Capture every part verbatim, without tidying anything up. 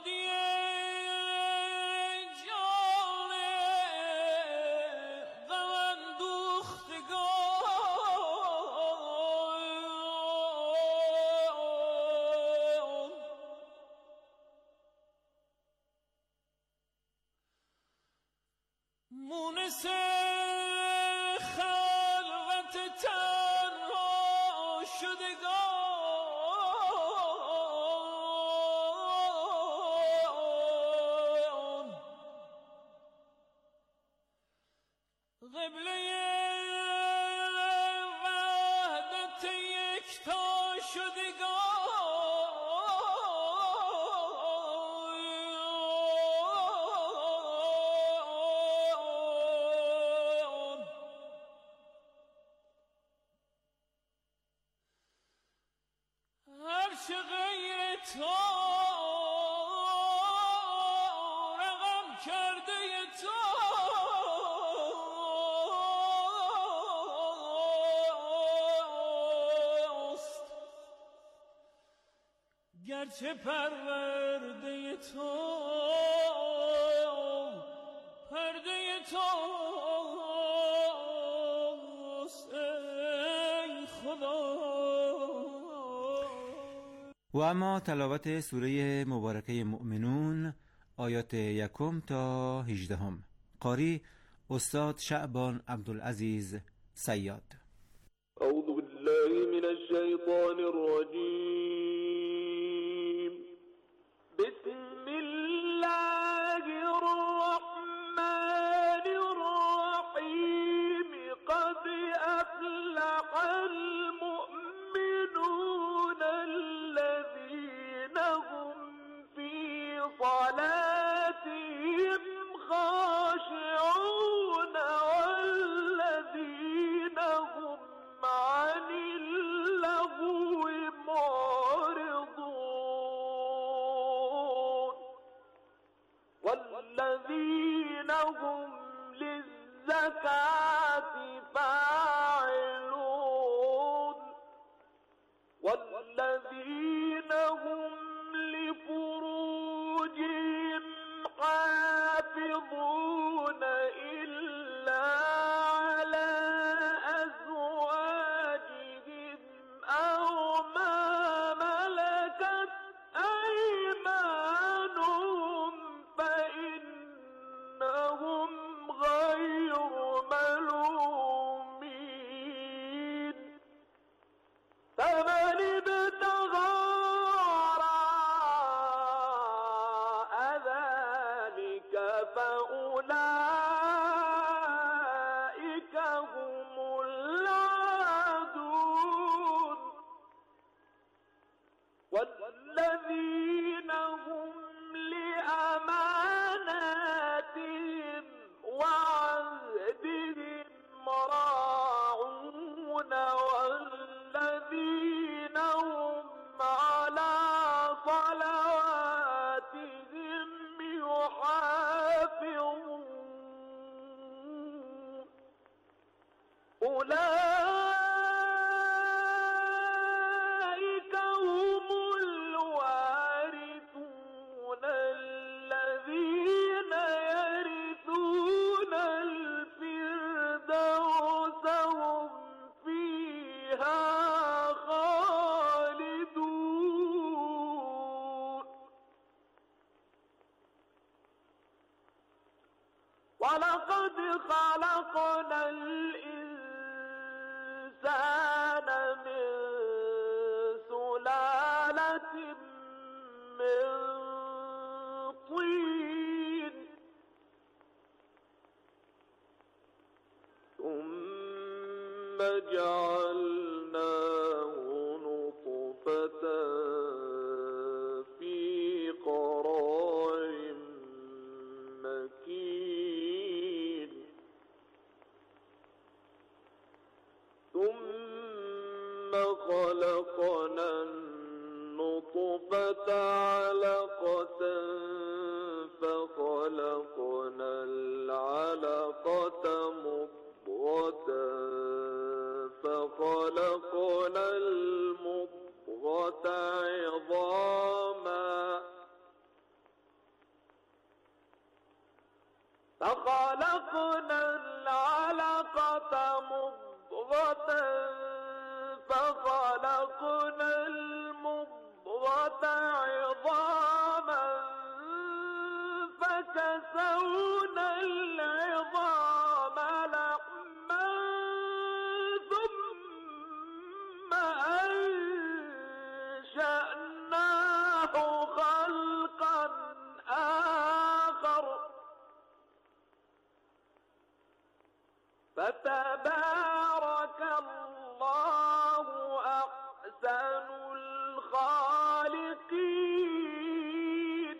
شدی جان غم اندوختگان مونس خلوت تنها شدگان قبله وحدت یکتا شدگان هر چه غیر تو رقم کرده توست گرچه پرورده تو پرده توست ای خدا. و اما تلاوت سوره مبارکه مؤمنون آیات یکم تا هجدهم. قاری استاد شعبان عبدالعزیز صیاد. اعوذ بالله من الشیطان الرجیم. بسم الله الرحمن الرحیم. قد افلح المؤمنون الذين هم في صلاتهم خاشعون والذين هم عن اللغو معرضون والذين هم للزكاة فاعلون والذين هم لفروجهم حافظون إلا على أزواجهم أو ما ملكت أيمانهم فإنهم غير ملومين. فمن ابتغى وراء ذلك فأولئك هم العادون والذين هم لأماناتهم وعهدهم راعون والذين هم على صلواتهم يحافظون. أولئك هم الوارثون الذين يرثون الفردوس هم فيها خالدون. ولقد خلقنا الإنسان من سلالة من طين ثم جعلناه نطفة في قرار مكين ثم خلقنا النطفة علقة فخلقنا العلقة مضغة فخلقنا المضغة عظاما العلقة مضغة فخلقنا المضغة عظاما فكسونا العظام لحما ثم أنشأناه خلقا آخر فتبارك الله أحسن الخالقين.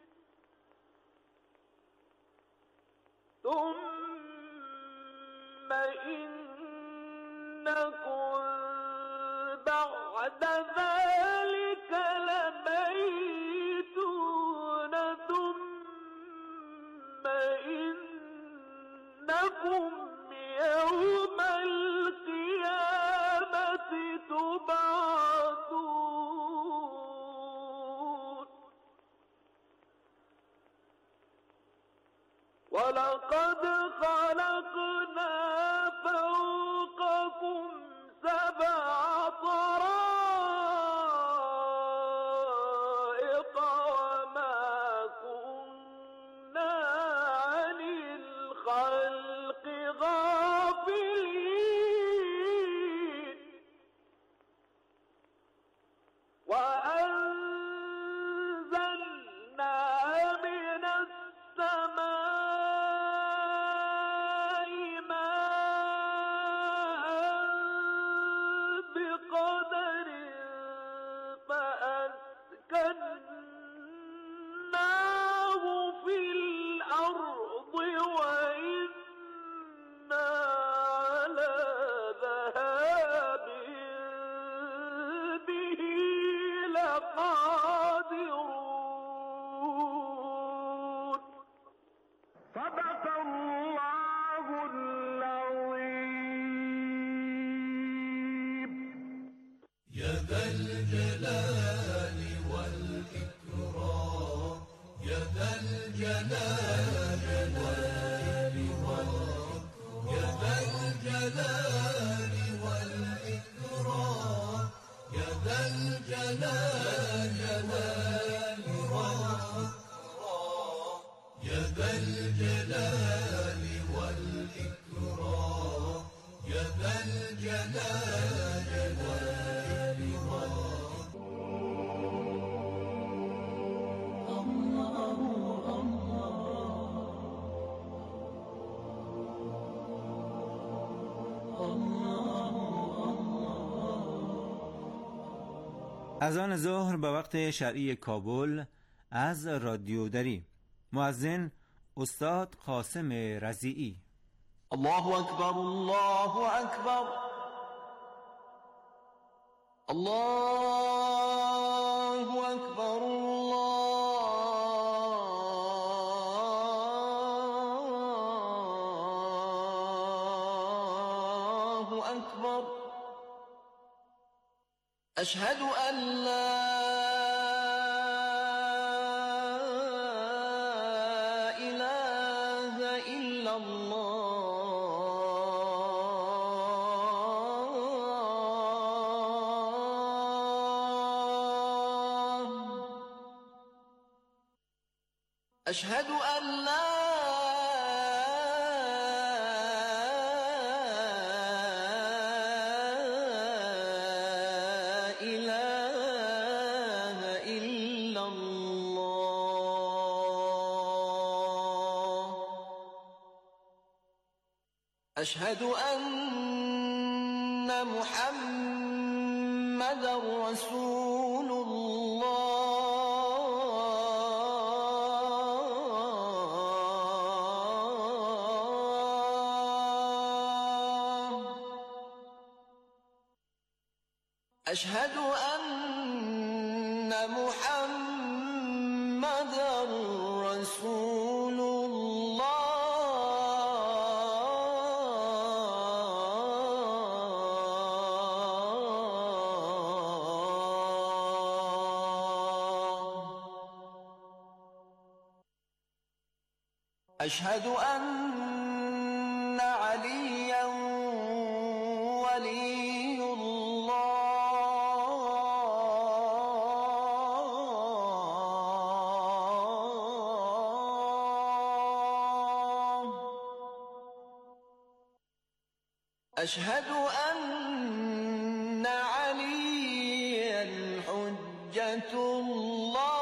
ثم إنكم بعد ذلك لميتون ثم إنكم يوم القيامة تبعثون. ولقد خلقنا فوقكم سبع طرائق وما كنا عن الخلق غافلين. وأنزلنا من السماء ماء بقدر فأسكناه في الأرض وإنا على ذهاب به لقادرون. صدق الله العظيم. يا ذا الجلال والإكرام يا ذا الجلال والإكرام يا ذا الجلال والإكرام يا ذا الجلال والإكرام يا ذا الجلال والإكرام يا ذا الجلال اذان ظهر به وقت شرعی کابل از رادیو دری. مؤذن استاد قاسم رضیعی. الله اکبر الله اکبر الله اکبر الله اکبر. اشهد ان لا اله الا الله. اشهد ان لا أشهد أن محمدًا رسول الله. أشهد أن محمدًا رسول الله. أشهد أن عليا أشهد أن عليا حجة الله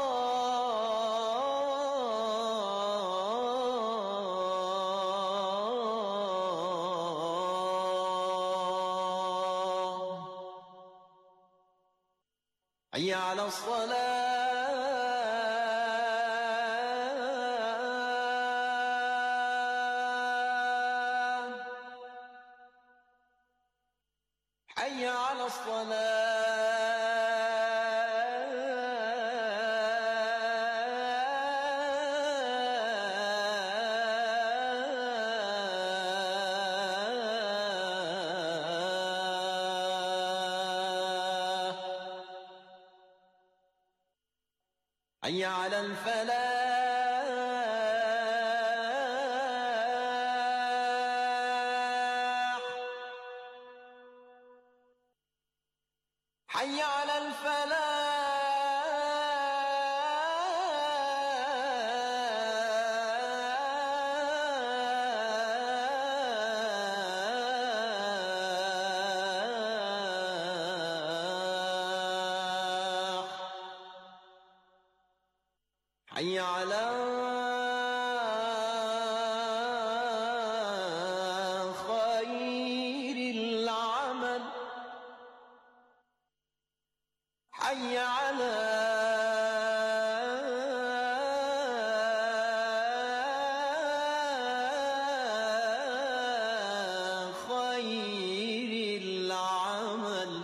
حي على الصلاة حي على الصلاة حي على الفلاح حي على الفلاح حي على خير العمل حي على خير العمل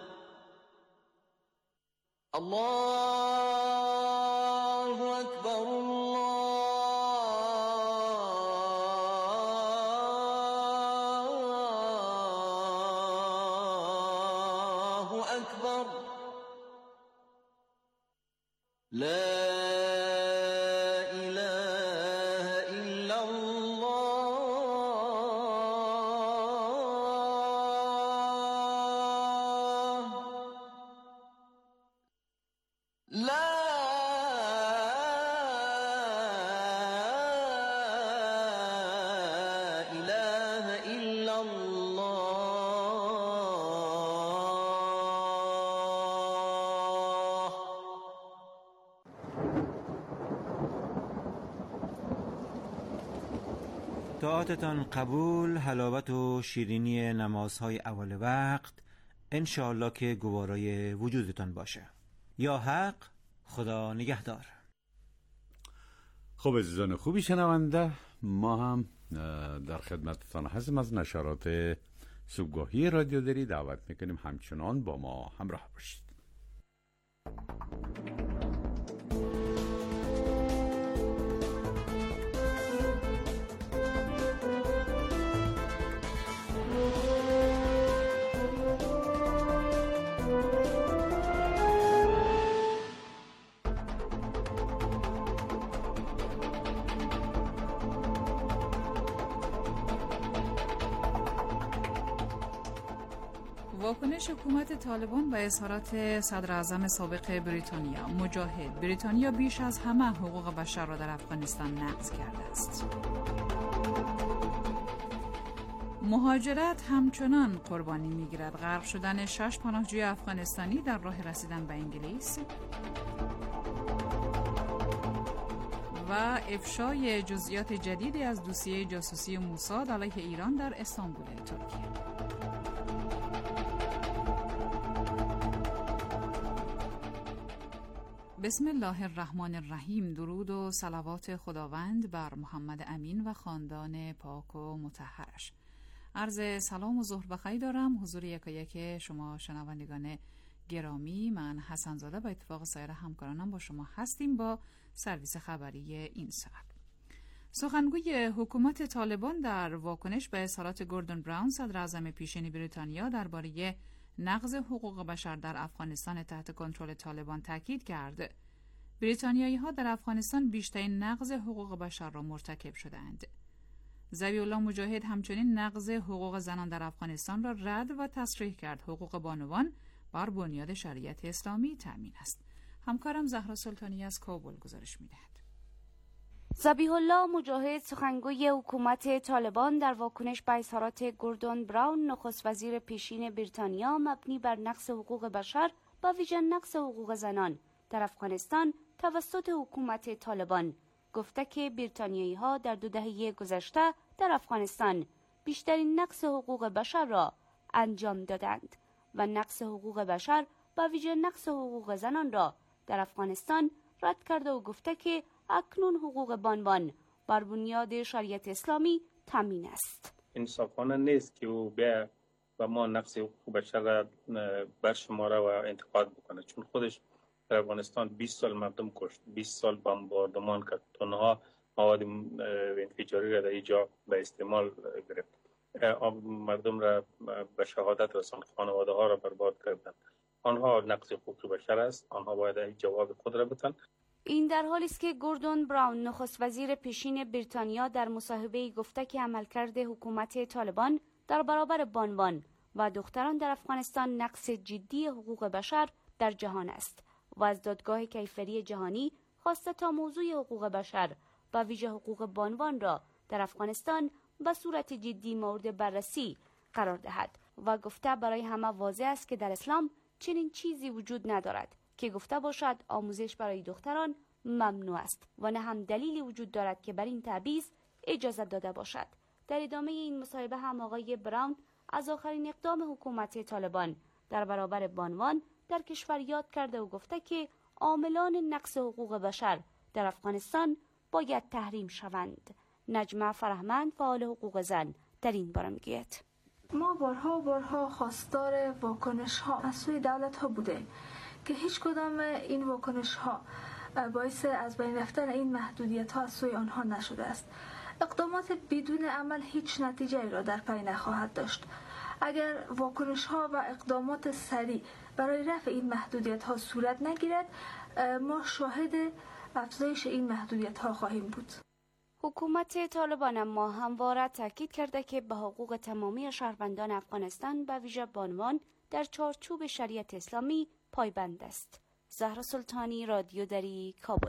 الله أكبر الله أكبر لا إله إلا الله لا إله إلا الله. طاعتتان قبول، حلاوت و شیرینی نمازهای اول وقت انشاءالله که گوارای وجودتان باشه. یا حق، خدا نگهدار. خب عزیزان خوبی شنونده، ما هم در خدمتتان هستیم. از نشرات صبحگاهی رادیو دری دعوت میکنیم همچنان با ما همراه باشید. واکنش حکومت طالبان به اظهارات صدر اعظم سابق بریتانیا مجاهد: بریتانیا بیش از همه حقوق بشر را در افغانستان نقض کرده است. مهاجرت همچنان قربانی می‌گیرد. غرق شدن شش پناهجوی افغانستانی در راه رسیدن به انگلیس و افشای جزئیات جدیدی از دوسیه جاسوسی موساد علیه ایران در استانبول ترکیه. بسم الله الرحمن الرحیم. درود و صلوات خداوند بر محمد امین و خاندان پاک و مطهرش. عرض سلام و ظهر بخیر دارم حضور یکایک شما شنوندگان گرامی. من حسن زاده با اتفاق سایر همکارانم با شما هستیم با سرویس خبری این ساعت. سخنگوی حکومت طالبان در واکنش به اظهارات گوردون براون صدر اعظم پیشین بریتانیا درباره نقض حقوق بشر در افغانستان تحت کنترل طالبان تاکید کرد. بریتانیایی‌ها در افغانستان بیشترین نقض حقوق بشر را مرتکب شدند. ذبیح الله مجاهد همچنین نقض حقوق زنان در افغانستان را رد و تصریح کرد. حقوق بانوان بر بنیاد شریعت اسلامی تامین است. همکارم زهرا سلطانی از کابل گزارش می‌دهد. ذبیح الله مجاهد، سخنگوی حکومت طالبان، در واکنش به اظهارات گوردون براون نخست وزیر پیشین بریتانیا مبنی بر نقض حقوق بشر و ویژه نقض حقوق زنان در افغانستان توسط حکومت طالبان، گفته که بریتانیایی‌ها در دو دهه گذشته در افغانستان بیشترین نقض حقوق بشر را انجام دادند و نقض حقوق بشر و ویژه نقض حقوق زنان را در افغانستان رد کرده و گفته که اکنون حقوق بانوان بر بنیاد شریعت اسلامی تامین است. انصافانه نیست که او بیا و ما نقض حقوق بشر را برشماره و انتقاد بکنه، چون خودش در افغانستان بیست سال مردم کشت، بیست سال بمباردمان کرد، تنها مواد انفجاری را در اینجا به استعمال گرفت، مردم را به شهادت رساند، خانواده ها را برباد کردند. آنها نقض حقوق بشر است، آنها باید جواب خود را بدهند. این در حالی است که گوردون براون نخست وزیر پیشین بریتانیا در مصاحبه‌ای گفته که عملکرد حکومت طالبان در برابر بانوان و دختران در افغانستان نقض جدی حقوق بشر در جهان است و از دادگاه کیفری جهانی خواسته تا موضوع حقوق بشر و ویژه حقوق بانوان را در افغانستان به صورت جدی مورد بررسی قرار دهد و گفته برای همه واضح است که در اسلام چنین چیزی وجود ندارد که گفته باشد آموزش برای دختران ممنوع است و نه هم دلیلی وجود دارد که بر این تبعیض اجازه داده باشد. در ادامه این مصاحبه هم آقای براون از آخرین اقدام حکومت طالبان در برابر بانوان در کشور یاد کرده و گفته که عاملان نقض حقوق بشر در افغانستان باید تحریم شوند. نجمه فرهمند، فعال حقوق زن، در این باره میگوید: ما بارها و بارها خواستار واکنش ها از سوی دولت ها بوده که هیچ کدام این واکنش ها باعث از بین رفتن این محدودیت ها از سوی آنها نشده است. اقدامات بدون عمل هیچ نتیجه ای را در پی نخواهد داشت. اگر واکنش ها و اقدامات سریع برای رفع این محدودیت ها صورت نگیرد، ما شاهد افزایش این محدودیت ها خواهیم بود. حکومت طالبان اما همواره تاکید کرده که به حقوق تمامی شهروندان افغانستان به ویژه بانوان در چارچوب شریعت اسلامی پایبند است. زهرا سلطانی، رادیو دری، کابل.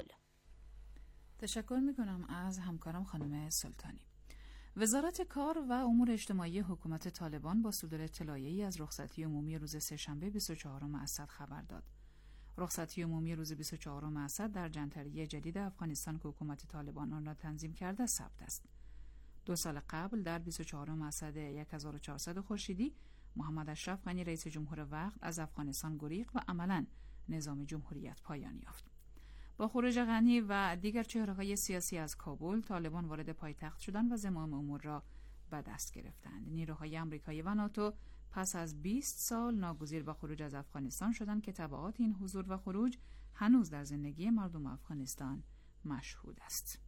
تشکر میکنم از همکارم خانم سلطانی. وزارت کار و امور اجتماعی حکومت طالبان با صدور اطلاعیه‌ای از رخصتی عمومی روز سه‌شنبه بیست و چهارم اسد خبر داد. رخصتی عمومی روز بیست و چهارم اسد در جنتری جدید افغانستان که حکومت طالبان آن را تنظیم کرده ثبت است. دو سال قبل در بیست و چهارم اسد هزار و چهارصد خورشیدی محمد اشرف غنی رئیس جمهور وقت از افغانستان گریخت و عملاً نظام جمهوریت پایان یافت. با خروج غنی و دیگر چهره‌های سیاسی از کابل، طالبان وارد پایتخت شدند و زمام امور را به دست گرفتند. نیروهای آمریکایی و ناتو پس از بیست سال ناگزیر به خروج از افغانستان شدند که تبعات این حضور و خروج هنوز در زندگی مردم افغانستان مشهود است.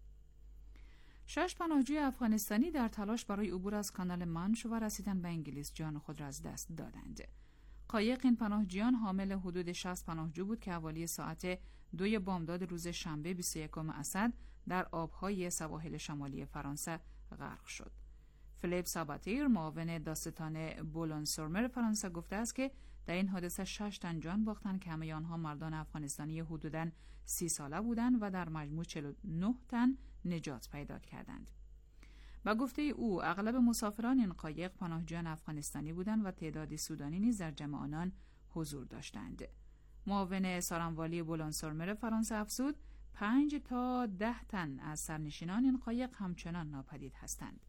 شش پناهجوی افغانستانی در تلاش برای عبور از کانال منچ و رسیدن به انگلیس جان خود را از دست دادند. قایق این پناهجویان حامل حدود شصت پناهجو بود که حوالی ساعت دوی بامداد روز شنبه بیست و یکم اسد در آبهای سواحل شمالی فرانسه غرق شد. فلیپ ساباتیر، معاون داستان بولونسورمر فرانسه، گفته است که در این حادثه شش تن جان باختند که همه آنها مردان افغانستانی حدوداً سی ساله بودند و در مجموع چهل و نه تن نجات پیدا کردند. با گفته او اغلب مسافران این قایق پناهجویان افغانستانی بودند و تعدادی سودانی نیز در جمع آنان حضور داشتند. معاون سارنوالی بولونسورمر فرانسه افزود پنج تا ده تن از سرنشینان این قایق همچنان ناپدید هستند.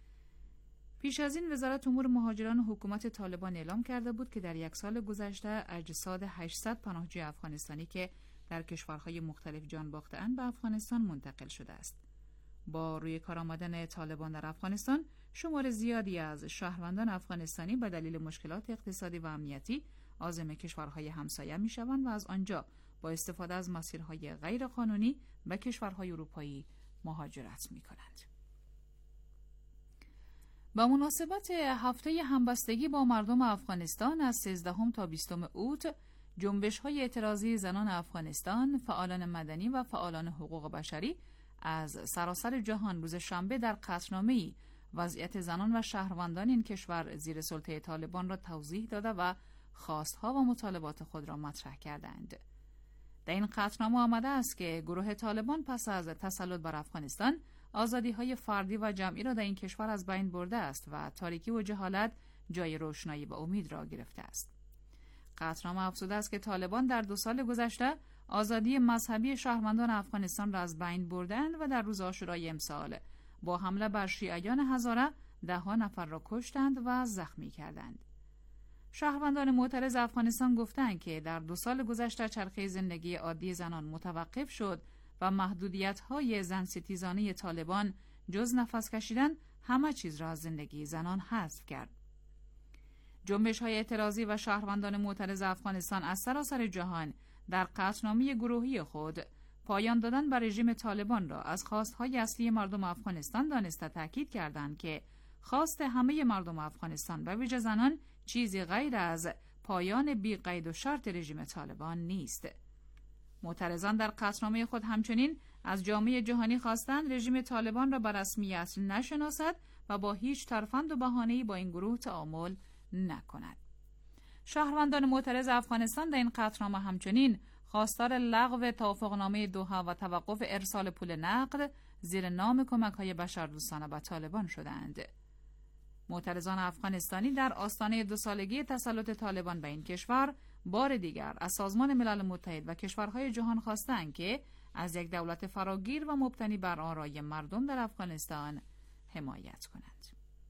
پیش از این وزارت امور مهاجران حکومت طالبان اعلام کرده بود که در یک سال گذشته اجساد هشتصد پناهجوی افغانستانی که در کشورهای مختلف جان باخته‌اند به افغانستان منتقل شده است. با روی کار آمدن طالبان در افغانستان، شمار زیادی از شهروندان افغانستانی به دلیل مشکلات اقتصادی و امنیتی عازم کشورهای همسایه می‌شوند و از آنجا با استفاده از مسیرهای غیرقانونی به کشورهای اروپایی مهاجرت می‌کنند. با مناسبت هفته همبستگی با مردم افغانستان از سیزدهم تا بیستم اوت، جنبش‌های اعتراضی زنان افغانستان، فعالان مدنی و فعالان حقوق بشری از سراسر جهان روز شنبه در قطعنامه‌ای وضعیت زنان و شهروندان این کشور زیر سلطه طالبان را توضیح داده و خواستها و مطالبات خود را مطرح کردند. در این قطعنامه آمده است که گروه طالبان پس از تسلط بر افغانستان آزادی‌های فردی و جمعی را در این کشور از بین برده است و تاریکی و جهالت جای روشنایی و امید را گرفته است. قطعنامه افزوده است که طالبان در دو سال گذشته آزادی مذهبی شهروندان افغانستان را از بین بردند و در روز عاشورای امسال با حمله بر شیعیان هزاره ده ها نفر را کشتند و زخمی کردند. شهروندان معترض افغانستان گفتند که در دو سال گذشته چرخه زندگی عادی زنان متوقف شد و محدودیت‌های زن ستیزانه طالبان جز نفس کشیدن همه چیز را از زندگی زنان حذف کرد. جنبش‌های اعتراضی و شهروندان معترض افغانستان از سراسر جهان در قطعنامه گروهی خود پایان دادن بر رژیم طالبان را از خواست‌های اصلی مردم افغانستان دانسته تاکید کردند که خواست همه مردم افغانستان و ویژه زنان چیزی غیر از پایان بی قید و شرط رژیم طالبان نیست. معترضان در قطعنامه خود همچنین از جامعه جهانی خواستند رژیم طالبان را به رسمیت نشناسد و با هیچ ترفند و بهانه‌ای با این گروه تعامل نکند. شهروندان معترض افغانستان در این قطعنامه همچنین خواستار لغو توافقنامه دوحه و توقف ارسال پول نقد زیر نام کمک‌های بشردوستانه به طالبان شدند. معترضان افغانستانی در آستانه دو سالگی تسلط طالبان به این کشور بار دیگر از سازمان ملل متحد و کشورهای جهان خواستند که از یک دولت فراگیر و مبتنی بر آرای مردم در افغانستان حمایت کنند.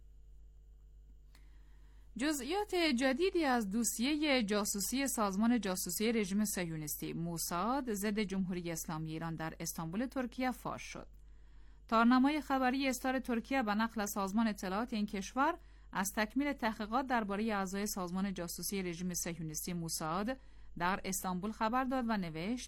جزئیات جدیدی از دوسیه جاسوسی سازمان جاسوسی رژیم صهیونیستی موساد ضد جمهوری اسلامی ایران در استانبول ترکیه فاش شد. تارنمای خبری استار ترکیه به نقل سازمان اطلاعات این کشور از تکمیل تحقیقات درباره اعضای سازمان جاسوسی رژیم صهیونیستی موساد در استانبول خبر داد و نوشت: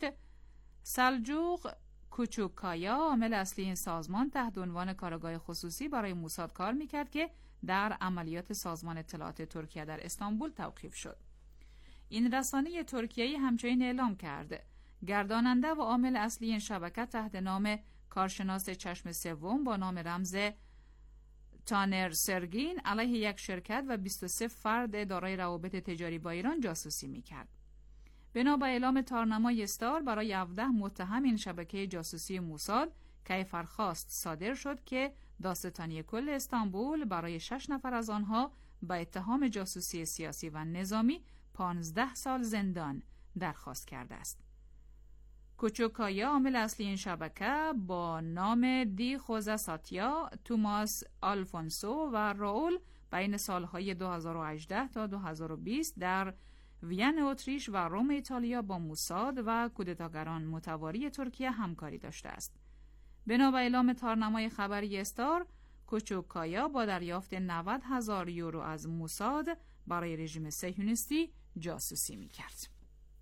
سلجوق کوچوکایا، عامل اصلی این سازمان، تحت عنوان کارگاه خصوصی برای موساد کار میکرد که در عملیات سازمان اطلاعات ترکیه در استانبول توقیف شد. این رسانه ترکیه‌ای همچنین اعلام کرد گرداننده و عامل اصلی این شبکه تحت نام کارشناس چشم سوم با نام رمز تانر سرگین علیه یک شرکت و بیست و سه فرد دارای روابط تجاری با ایران جاسوسی میکرد. بنا به اعلام تارنمای استار برای هفده متهم این شبکه جاسوسی موساد کیفرخواست صادر شد که دادستانی کل استانبول برای شش نفر از آنها به اتهام جاسوسی سیاسی و نظامی پانزده سال زندان درخواست کرده است. کوچوکایا، عامل اصلی این شبکه، با نام دی خوزه ساتیا، توماس آلفونسو و راول بین سالهای دو هزار و هجده تا دو هزار و بیست در وین اتریش و روم ایتالیا با موساد و کودتاگران متواری ترکیه همکاری داشته است. بنا به اعلام تارنمای خبری استار، کوچوکایا با دریافت نود هزار یورو از موساد برای رژیم صهیونیستی جاسوسی می‌کرد.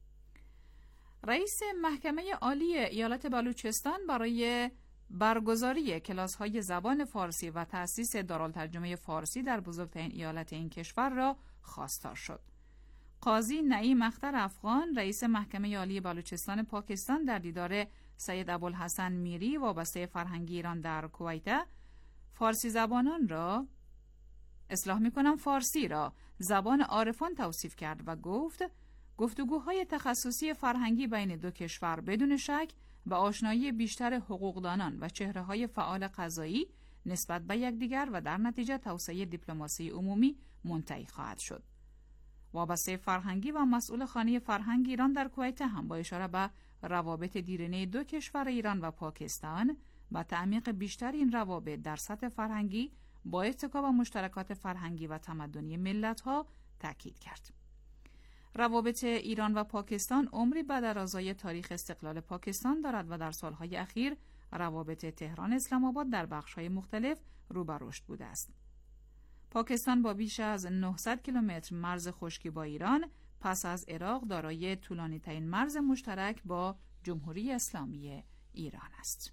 رئیس محکمه عالی ایالت بلوچستان برای برگزاری کلاس‌های زبان فارسی و تأسیس دارالترجمه فارسی در بزرگترین ایالت این کشور را خواستار شد. قاضی نعیم اختر افغان، رئیس محکمه عالی بلوچستان پاکستان، در دیدار سید ابوالحسن میری وابسته فرهنگی ایران در کویت، فارسی زبانان را اصلاح می‌کنم فارسی را زبان عارفان توصیف کرد و گفت گفتگوهای تخصصی فرهنگی بین دو کشور بدون شک به آشنایی بیشتر حقوقدانان و چهره‌های فعال قضایی نسبت به یکدیگر و در نتیجه توسعه دیپلماسی عمومی منتهی خواهد شد. وابسته فرهنگی و مسئول خانه فرهنگ ایران در کویت هم با اشاره به روابط دیرینه دو کشور ایران و پاکستان و تعمیق بیشتر این روابط در سطح فرهنگی با اتکا به مشترکات فرهنگی و تمدنی ملت‌ها تاکید کرد. روابط ایران و پاکستان عمری به درازای تاریخ استقلال پاکستان دارد و در سالهای اخیر روابط تهران اسلام آباد در بخش‌های مختلف رو به رشد بوده است. پاکستان با بیش از نهصد کیلومتر مرز خشکی با ایران پس از عراق دارای طولانی‌ترین مرز مشترک با جمهوری اسلامی ایران است.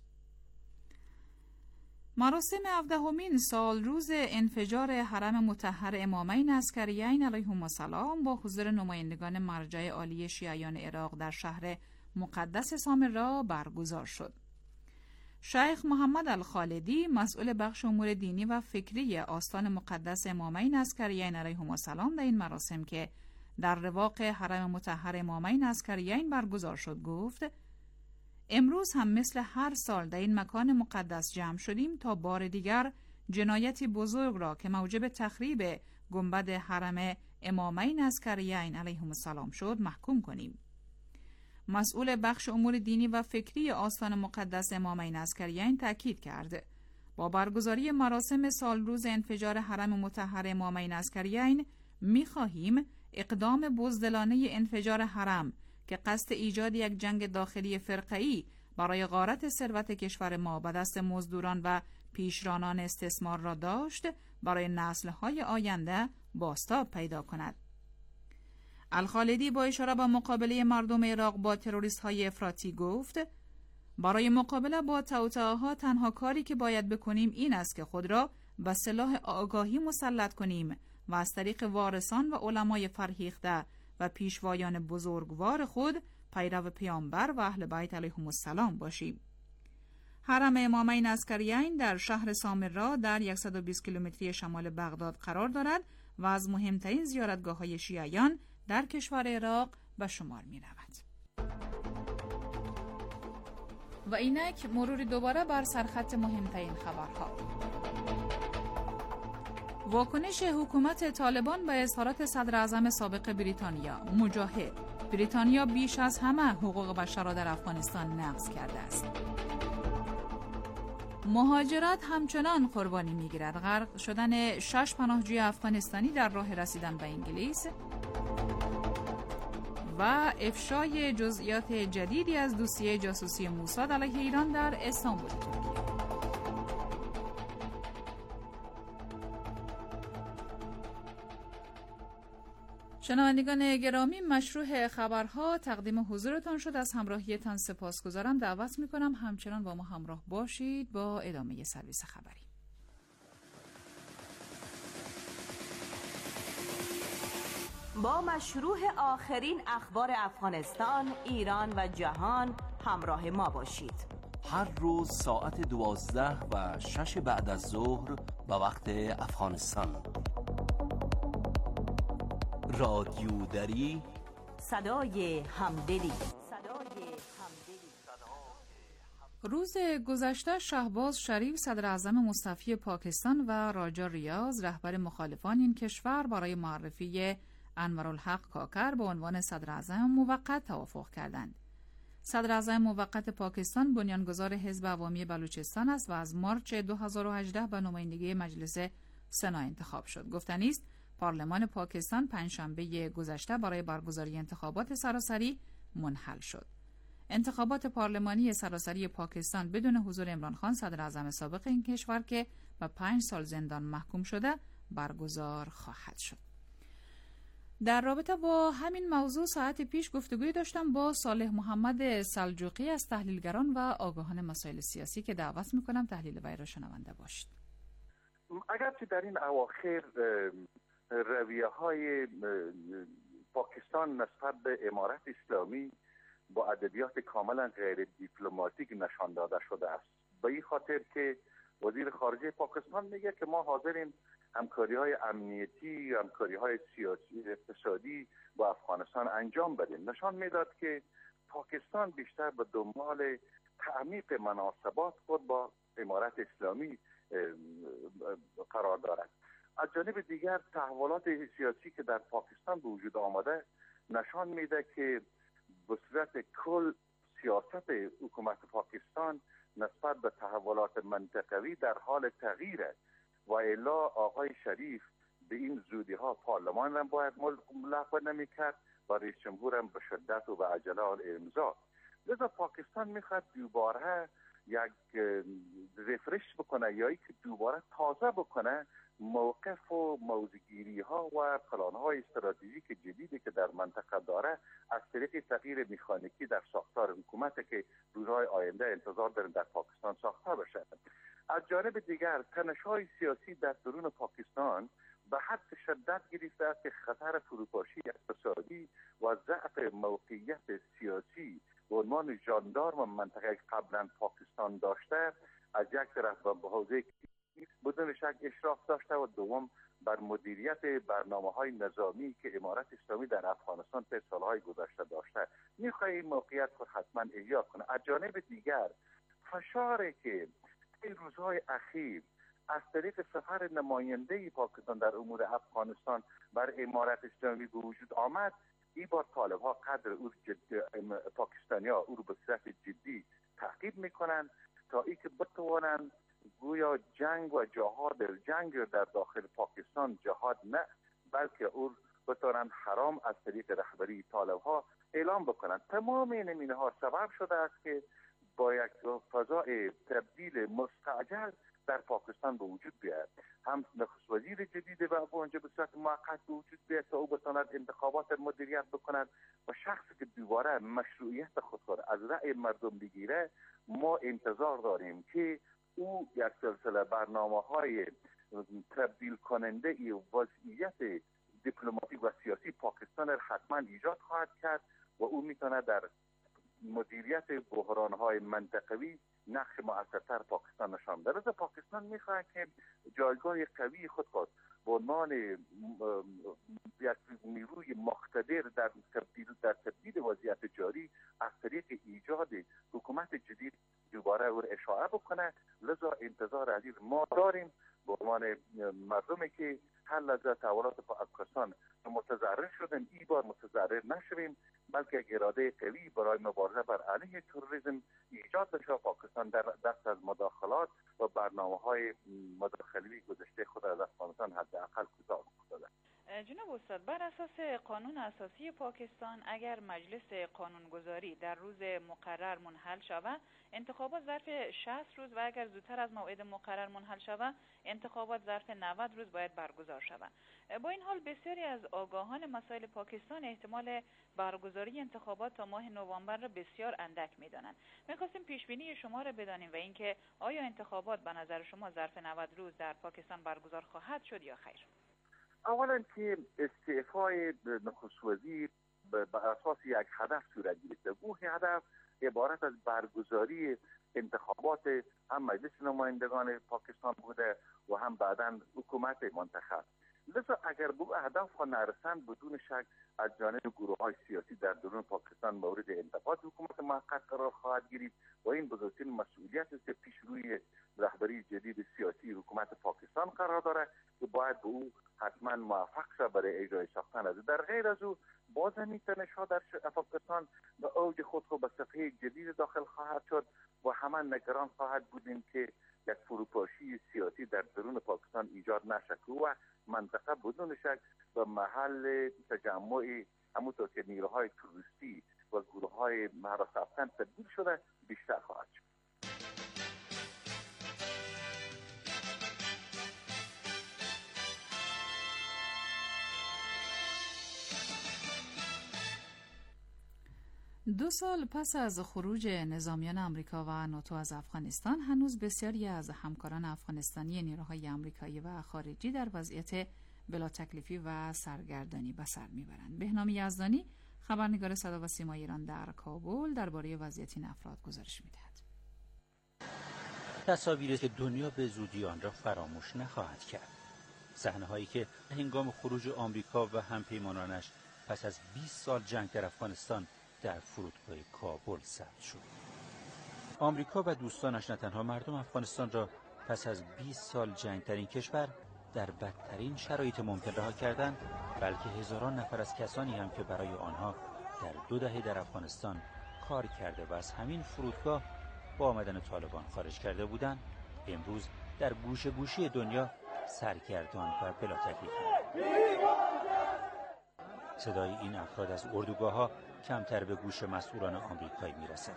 مراسم هفدهمین سال روز انفجار حرم مطهر امامین عسکریین علیهم السلام با حضور نمایندگان مرجع عالی شیعیان عراق در شهر مقدس سامرا برگزار شد. شیخ محمد الخالدی، مسئول بخش امور دینی و فکری آستان مقدس امامین عسکریین علیهم السلام، در این مراسم که در رواق حرم مطهر امامین عسکریین برگزار شد گفت: امروز هم مثل هر سال در این مکان مقدس جمع شدیم تا بار دیگر جنایتی بزرگ را که موجب تخریب گنبد حرم امامین عسکریین علیهم السلام شد محکوم کنیم. مسئول بخش امور دینی و فکری آستان مقدس امامین عسکریین تأکید کرد با برگزاری مراسم سالروز انفجار حرم مطهر امامین عسکریین می‌خواهیم اقدام بزدلانه انفجار حرم که قصد ایجاد یک جنگ داخلی فرقه‌ای برای غارت ثروت کشور ما به دست مزدوران و پیشرانان استثمار را داشت برای نسل‌های آینده بازتاب پیدا کند. الخالدی با اشاره به مقابله مردم عراق با تروریست‌های افراطی گفت: برای مقابله با توطئه‌ها تنها کاری که باید بکنیم این است که خود را به سلاح آگاهی مسلط کنیم و از طریق وارثان و علمای فرهیخته و پیشوایان بزرگوار خود پیرو پیامبر و اهل بیت علیهم السلام باشیم. حرم امامین عسکریین در شهر سامرا در صد و بیست کیلومتری شمال بغداد قرار دارد و از مهمترین زیارتگاه‌های شیعیان در کشور عراق به شمار می رود. و اینک مرور دوباره بر سرخط مهمترین خبرها. واکنش حکومت طالبان به اظهارات صدر اعظم سابق بریتانیا مجاهد: بریتانیا بیش از همه حقوق بشر را در افغانستان نقض کرده است. مهاجرت همچنان قربانی می‌گیرد. غرق شدن شش پناهجوی افغانستانی در راه رسیدن به انگلیس و افشای جزئیات جدیدی از دوسیه جاسوسی موساد علیه ایران در استانبول. شنوندگان گرامی، مشروع خبرها تقدیم حضورتان شد. از همراهیتان سپاسگزارم. دعوت میکنم همچنان با ما همراه باشید با ادامه سرویس خبری. با مشروع آخرین اخبار افغانستان، ایران و جهان همراه ما باشید. هر روز ساعت دوازده و شش بعد از ظهر به وقت افغانستان. رادیو دری، صدای همدلی. روز گذشته شهباز شریف صدر اعظم مستعفی پاکستان و راجا ریاض رهبر مخالفان این کشور برای معرفی انورالحق کاکر به عنوان صدر اعظم موقت توافق کردند. صدر اعظم موقت پاکستان بنیانگذار حزب عوامی بلوچستان است و از مارچ دو هزار و هجده به نمایندگی مجلس سنا انتخاب شد. گفتنی است پارلمان پاکستان پنجشنبه گذشته برای برگزاری انتخابات سراسری منحل شد. انتخابات پارلمانی سراسری پاکستان بدون حضور عمران خان صدر اعظم سابق این کشور که به پنج سال زندان محکوم شده برگزار خواهد شد. در رابطه با همین موضوع ساعت پیش گفتگوی داشتم با صالح محمد سلجوقی از تحلیلگران و آگاهان مسائل سیاسی که دعوت میکنم تحلیل وی را شنونده باشید. اگرچه در این اواخر رویه های پاکستان نسبت به امارت اسلامی با ادبیات کاملا غیر دیپلماتیک نشان داده شده است، به این خاطر که وزیر خارجه پاکستان میگه که ما حاضریم همکاری های امنیتی، همکاری های سیاسی، اقتصادی با افغانستان انجام بدیم. نشان میداد که پاکستان بیشتر به دنبال تعمیق مناسبات خود با امارت اسلامی قرار دارد. از جانب دیگر تحولات سیاسی که در پاکستان به وجود آمده نشان میده که به صورت کل سیاست حکومت پاکستان نسبت به تحولات منطقوی در حال تغییره و الا آقای شریف به این زودی ها پارلمان هم باید ملغو نمی کرد و رئیس جمهور هم به شدت و به عجله آن امضا. لذا پاکستان میخواد دوباره یک ریفرش بکنه یا که دوباره تازه بکنه موقف و موضوعگیری ها و پلان های استراتژیک جدیدی که در منطقه داره از طریق تغییر مکانیکی در ساختار حکومت که روزهای آینده انتظار داریم در پاکستان ساخته بشه. از جانب دیگر تنش‌های سیاسی در درون پاکستان به حد شدت گرفته است که خطر فروپاشی اقتصادی و ضعف موقعیت سیاسی به عنوان ژاندارم منطقه قبلا پاکستان داشته از یک طرف به حوزه بدون شک اشراف داشته و دوم بر مدیریت برنامه‌های نظامی که امارت اسلامی در افغانستان طی سالهای گذشته داشته می‌خواد این موقعیت رو حتما احیا کنه. از جانب دیگر فشاری که این روزهای اخیر از طریق سفر نماینده پاکستان در امور افغانستان بر امارت اسلامی به وجود آمد، این بار طالب ها قدر او پاکستانی ها او رو به صورت جدی تعقیب میکنند تا اینکه بتوانند گویا جنگ و جهاد جنگ در داخل پاکستان جهاد نه بلکه او بتوانند حرام از طریق رهبری طالب ها اعلام بکنند. تمام این نمونه ها سبب شده است که با یک فضای تبدیل مستعجل در پاکستان به وجود بیاید. هم نخست وزیر جدید به اونجا به صورت موقت به وجود بیاید تا او بتواند انتخابات مدیریت بکند و شخصی که دوباره مشروعیت خود را از رأی مردم بگیره. ما انتظار داریم که او یک سلسله برنامه‌های تبدیل کننده ای وضعیت دیپلماتیک و سیاسی پاکستان را حتما ایجاد خواهد کرد و او میتونه در مدیریت بحران‌های منطقوی نقش مؤثرتر پاکستان نشان بده. پاکستان میخواهد که جایگاه قوی خود را به عنوان یک نیروی مقتدر در تبدیل در تبدیل وضعیت جاری از طریق ایجاد حکومت جدید دوباره او اشاعه بکنه. لذا انتظار عزیز ما داریم به عنوان مردمی که هر لحظه تحولات پاکستان متضرر شدن، این بار متضرر نشویم بلکه یک اراده قوی برای مبارزه بر علیه تروریسم ایجاد بشه. پاکستان در دست از مداخلات و برنامه‌های مداخله‌ای گذشته خود از افغانستان حداقل کوتاه افتاده. جناب استاد، بر اساس قانون اساسی پاکستان اگر مجلس قانونگذاری در روز مقرر منحل شود، انتخابات ظرف شصت روز و اگر زودتر از موعد مقرر منحل شود، انتخابات ظرف نود روز باید برگزار شود. با این حال بسیاری از آگاهان مسائل پاکستان احتمال برگزاری انتخابات تا ماه نوامبر را بسیار اندک می‌دانند. می‌خواستیم پیش بینی شما را بدانیم و اینکه آیا انتخابات به نظر شما ظرف نود روز در پاکستان برگزار خواهد شد یا خیر؟ اولا که استعفای نخست وزیر به اساس یک هدف صورت گرفته. او هدف عبارت از برگزاری انتخابات هم مجلس نمایندگان پاکستان بوده و هم بعداً حکومت منتخب. لذا اگر به اهداف ها نرسند بدون شک از جانب گروه های سیاسی در درون پاکستان مورد انتقاد حکومت موقت قرار خواهد گرفت و این بزرگترین مسئولیت است که پیش روی رهبری جدید سیاسی حکومت پاکستان قرار داره که باید به او حتما موفق شد برای اجرای ساختن از. در غیر از او باز هم تنش‌ها در پاکستان به اوج خود رو به صفحه جدید داخل خواهد شد و همه نگران خواهد بودیم که یک فروپاشی سیاسی در درون پاکستان ایجاد نشه و منطقه بدون شک به محل تجمع همونطور که نیروهای توریستی و گروه‌های هراس افکن تبدیل شده بیشتر خواهد شد. دو سال پس از خروج نظامیان آمریکا و ناتو از افغانستان، هنوز بسیاری از همکاران افغانستانی نیروهای آمریکایی و خارجی در وضعیت بلا تکلیفی و سرگردانی به سر میبرند. بهنام یزدانی، خبرنگار صدا و سیمای ایران در کابل، درباره وضعیت این افراد گزارش میدهد. تصاویری که دنیا به زودی آن را فراموش نخواهد کرد. صحنه‌هایی که هنگام خروج آمریکا و همپیمانانش پس از بیست سال جنگ در افغانستان در فرودگاه کابل ثبت شد. آمریکا و دوستانش نه تنها مردم افغانستان را پس از بیست سال جنگ در این کشور در بدترین شرایط ممکن رها کردند، بلکه هزاران نفر از کسانی هم که برای آنها در دو دهه در افغانستان کار کرده و از همین فرودگاه با آمدن طالبان خارج کرده بودند، امروز در گوشه گوشه دنیا سرگردان و بلا تکلیفند. صدای این افراد از اردوگاه‌ها کمتر به گوش مسئولان آمریکایی میرسد.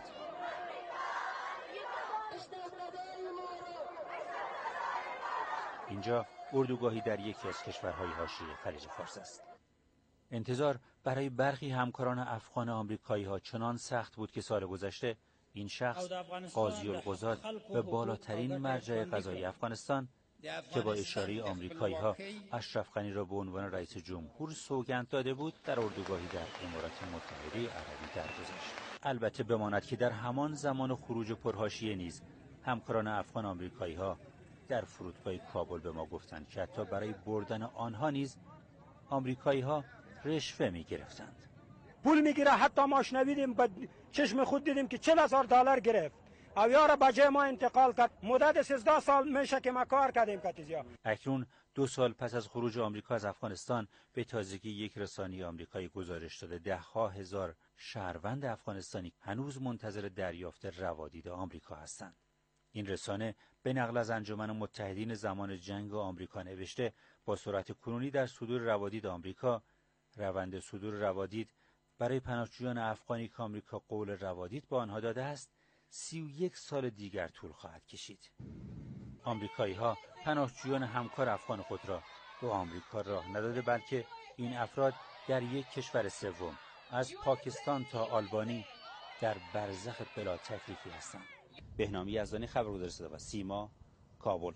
اینجا اردوگاهی در یکی از کشورهای حاشیه خلیج فارس است. انتظار برای برخی همکاران افغان آمریکایی ها چنان سخت بود که سال گذشته این شخص قاضی القضات به بالاترین مرجع قضایی افغانستان که با اشاره آمریکایی ها اشرف غنی را به عنوان رئیس جمهور سوگند داده بود، در اردوگاهی در امارات متحده عربی درگذشت. البته بماند که در همان زمان خروج پرحاشیه نیز همکاران افغان آمریکایی ها در فرودگاه کابل به ما گفتند که حتی برای بردن آنها نیز آمریکایی‌ها رشوه می‌گرفتند. پول میگیره. حتی ما شنیدیم با چشم خود دیدیم که چهل هزار دلار گرفت او یار به جای ما انتقال کرد. مدت سیزده سال میشه که ما کار کردیم کاتیزیا. اکنون دو سال پس از خروج آمریکا از افغانستان به تازگی یک رسانه آمریکایی گزارش داده ده ها هزار شهروند افغانستانی هنوز منتظر دریافت روادید آمریکا هستند. این رسانه به نقل از انجمن متحدین زمان جنگ آمریکا نوشته با سرعت کنونی در صدور روادید آمریکا، روند صدور روادید برای پناهجویان افغانی که آمریکا قول روادید به آنها داده است سی و یک سال دیگر طول خواهد کشید. آمریکایی‌ها پناهجویان همکار افغان خود را به آمریکا راه نداده، بلکه این افراد در یک کشور سوم از پاکستان تا آلبانی در برزخ بلا تکلیفی هستند. بهنامی یزدانی، خبرگزاری صدا و سیما، کابل.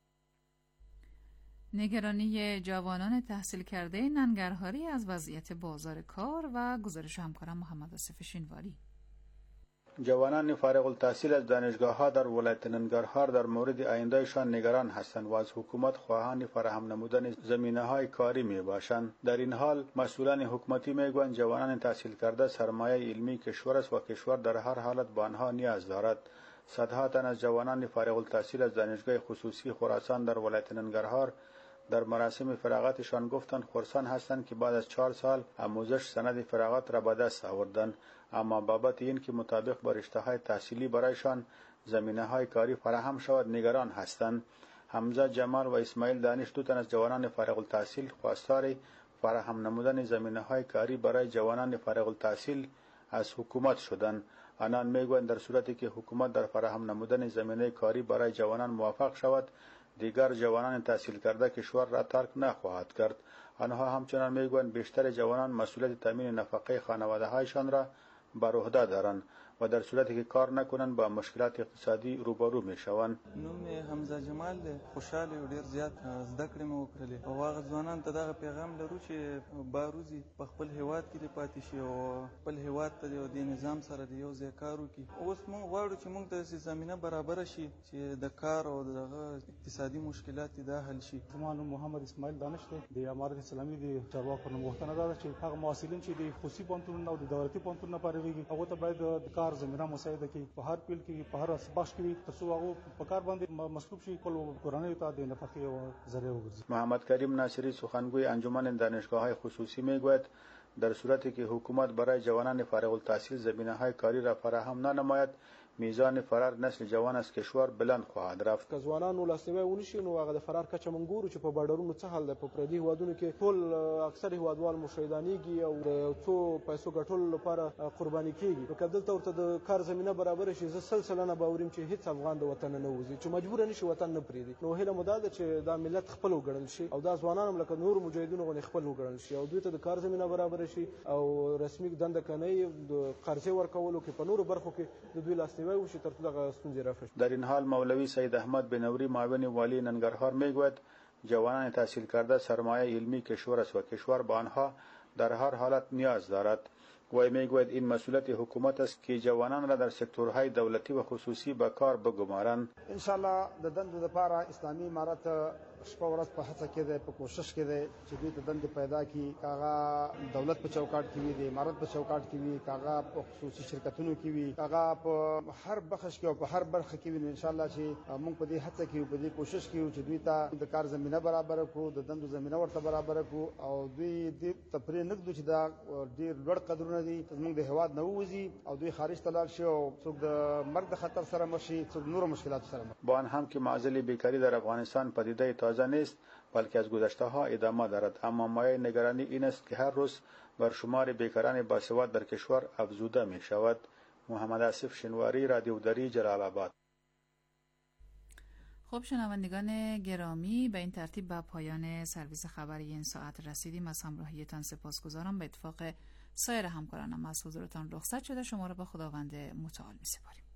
نگرانی جوانان تحصیل کرده ننگرهاری از وضعیت بازار کار و گزارش همکارم محمد آصف شینواری. جوانان فارغ التحصیل از دانشگاه‌ها در ولایت ننگرهار در مورد آیندهشان نگران هستند و از حکومت خواهان فراهم نمودن زمینه‌های کاری میباشند. در این حال مسئولان حکومتی میگویند جوانان تحصیل کرده سرمایه علمی کشور است و کشور در هر حالت به آنها نیاز دارد. صدها تن از جوانان فارغ التحصیل از دانشگاه خصوصی خراسان در ولایت ننگرهار در مراسم فراغتشان گفتند خرسان هستند که بعد از چهار سال آموزش سند فراغت را به دست آوردند، اما بابت این که مطابق با رشته‌های تحصیلی برایشان زمینه‌های کاری فراهم شود نگران هستند. حمزه جمال و اسماعیل دانش دو تن از جوانان فارغ التحصیل خواستار فراهم نمودن زمینه‌های کاری برای جوانان فارغ التحصیل از حکومت شدند. آنان میگویند در صورتی که حکومت در فراهم نمودن زمینه کاری برای جوانان موفق شود دیگر جوانان تحصیل کرده کشور را ترک نخواهد کرد. آنها همچنان میگویند بیشتر جوانان مسئولیت تامین نفقه خانواده‌هایشان را بر عهده دارند و در صورتی که کار نکنند با مشکلات اقتصادی روبرو میشوند. نوم حمزه جمال دی، خوشاله او ډیر زیات زده کړې مې وکړلې او هغه ځوانان ته دغه پیغام لرو چې باروزي په خپل هیواد کې پاتې شي او خپل هیواد ته د نظام سره د یو ځای کار وکړي. اوس موږ غواړو چې موږ ته زمینه برابر شي چې د کار او دغه اقتصادي مشکلات دا حل شي. زما نوم محمد اسماعیل دانش دی، د امارت اسلامي د چارواکو نه غوښتنه ده چې هغه محصلین چې د خصوصي پوهنتونونو او د دولتي پوهنتونونو فارغېږي هغه ته باید د کار زمینه مساعده کړي په هر پیل کې په هر بخش کې ترڅو هغه په کار باندې مصروف شي خپل کورنۍ ته د نفقې او ذریعه وګرځي. محمد کریم ناصری سخنگوی انجمن دانشگاه‌های خصوصی میگوید در صورتی که حکومت برای جوانان فارغ التحصیل زمینه‌های کاری را فراهم ننماید میزان فرار نسل جوان از کشور بلند خواهد رفت. که ځوانانو لاسنیوی ونشي نو هغه د فرار کچه مونږ ګورو چې په بارډرونو څه حال ده. په پردي هیوادونو کې ټول اکثر هیوادوال مشاهدانېږي او د څو پیسو ګټلو لپاره قرباني کېږي. نو که دلته ورته د کار زمینه برابر شي زه سل سلنه باوریم چې هیڅ افغان د وطن نه وځي چې مجبور نشي وطن نه پرېږدي. نو هیله مو دا ده چې دا ملت خپل وګڼل شي او دا ځوانان هم لکه نور مجاهدینو غوندې خپل وګڼل شي او دوی ته د کار زمینه برابر شي او رسمي دنده کنۍ د قرضې ورکولو کې په نورو برخو کې د دوی لاسنیوی وشي تر څو در این حال مولوی سید احمد بنوری معاون والی ننگرهار میگوید جوانان تحصیل کرده سرمایه علمی کشور است و کشور به آنها در هر حالت نیاز دارد. و میگوید این مسئولیت حکومت است که جوانان را در سکتورهای دولتی و خصوصی به کار بگمارند. ان شاء الله د دندو لپاره اسلامي امارت شپه ورځ په هڅه کې ده، په کوشش کې ده چې دوی ته دندې پیدا کړي. کاغه دولت په چوکاټ کې وي، د امارت په چوکاټ کې وي، کاغه په خصوصي شرکتونو کې وي، کاغه په هر بخش کې او په هر برخه کې وي. ان شاء الله چې موږ په دې هڅه کې په دې کوشش کې چې دوی ته د کار زمينه برابر کړو، د دندو زمينه ورته برابر کړو او دوی دې تفریح نه کړو چې دا ډیر لوړ قدرونه دي موږ د هواد نه ووزي او دوی خارج ته لاړ شي او څوک د مرګ د خطر سره مخ شي، څوک نور مشکلات سره مخ. با آن هم که معضل بیکاری در افغانستان پدیده تازه نیست بلکه از گذشته ها ادامه دارد، اما مایه نگرانی این است که هر روز بر شمار بیکاران باسواد در کشور افزوده می شود. محمد آصف شینواری، رادیو دری، جلال آباد. خب شنوندگان گرامی، به این ترتیب به پایان سرویس خبری این ساعت رسیدیم. از همراهیتان سپاسگزارم. به اتفاق سایر همکارانم از حضورتان رخصت شده. شما را به خداوند متعال می سپاریم.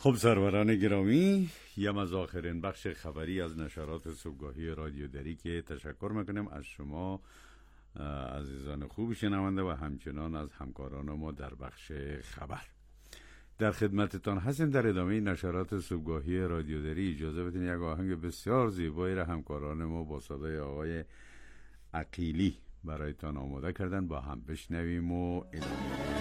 خب سروران گرامی، یم از آخرین بخش خبری از نشرات صبحگاهی رادیو دری که تشکر میکنم از شما عزیزان خوب شنونده و همچنان از همکاران ما در بخش خبر. در خدمتتان هستیم. در ادامه نشرات صبحگاهی رادیو دری اجازه بدین یک آهنگ بسیار زیبایی را همکاران ما با صدای آقای عقیلی برایتان آماده کردن، با هم بشنویم و ادامه.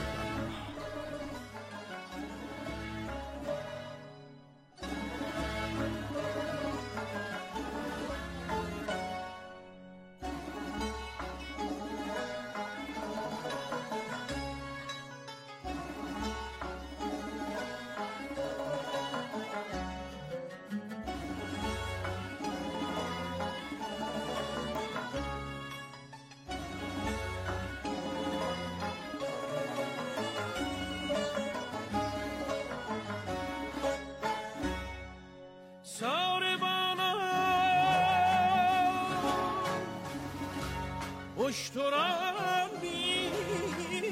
اشتران بین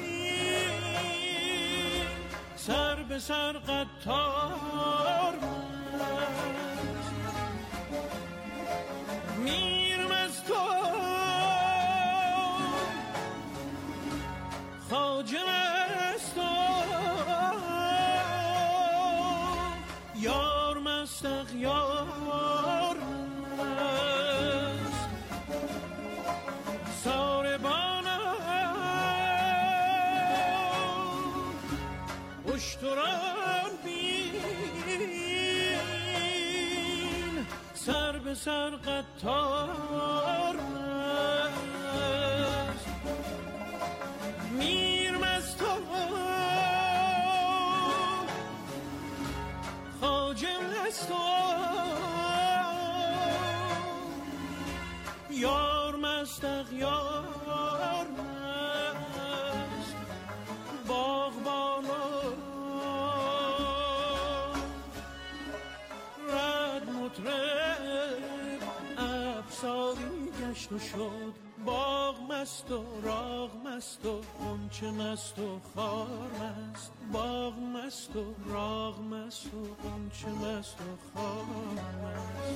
سر به سر قطار میرم از تو خواجه از تو یار مست یار اشتران بین سر به سر قطار است میرم از تو خواجه از تو یار مست اغیار مست باغبان افساری گشت و شد باغ مست و راغ مست و غنچه مست و خار مست باغ مست و راغ مست و غنچه مست و خار مست